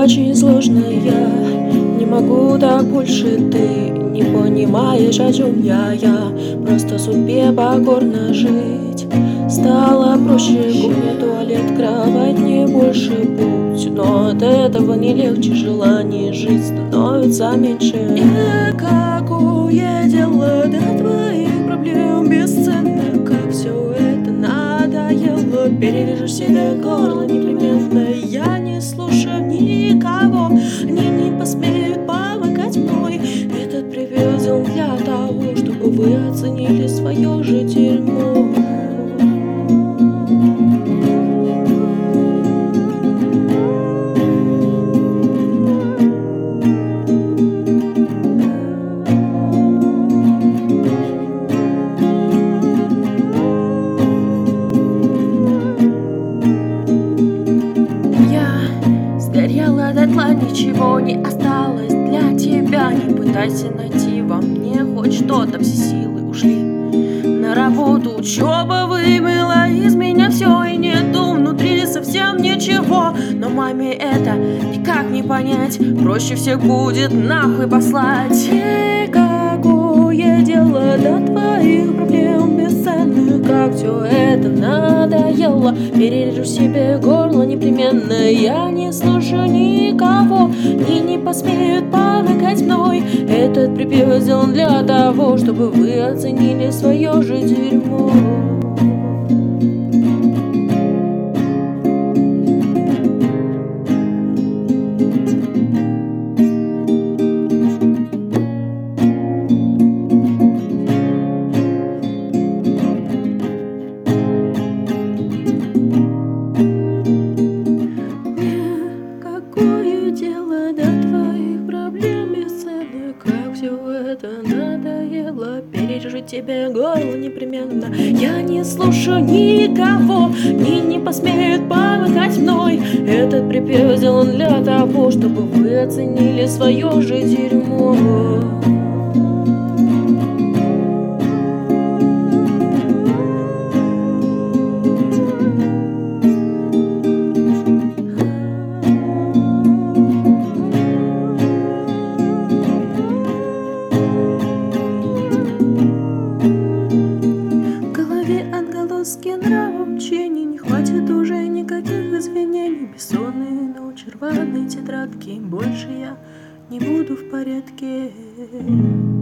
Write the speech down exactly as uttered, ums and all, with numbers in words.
очень сложно, я не могу так больше. Ты не понимаешь, о чем я, я просто судьбе покорно жить. Стало проще, кухня, туалет, кровать, не больше путь. Но от этого не легче, желание жить становится меньше. И какое дело до твоих проблем бесценно, как все это надоело. Перережешь себе горло непременно. Я не слушаю никого, они не посмеют помогать мной. Этот привязан для того, чтобы вы оценили свое же дерьмо. Сгорела дотла, ничего не осталось для тебя. Не пытайся найти во мне хоть что-то, все силы ушли на работу, учеба вымыла из меня все, и нету внутри совсем ничего. Но маме это никак не понять, проще всех будет нахуй послать. И какое дело до твоих проблем бесценных, как все это надоело. Перережу себе горло непременно. Я не слушаю никого, они не посмеют помогать мной. Этот припев сделан для того, чтобы вы оценили свое же дерьмо. Какое дело до твоих проблем бесценных, как все это надоело. Перережу тебе горло непременно. Я не слушаю никого, они не посмеют помогать мной. Этот припев сделан для того, чтобы вы оценили свое же дерьмо. Отголоски нравов учений, не хватит уже никаких извинений. Бессонные ночи, рваные тетрадки, больше я не буду в порядке.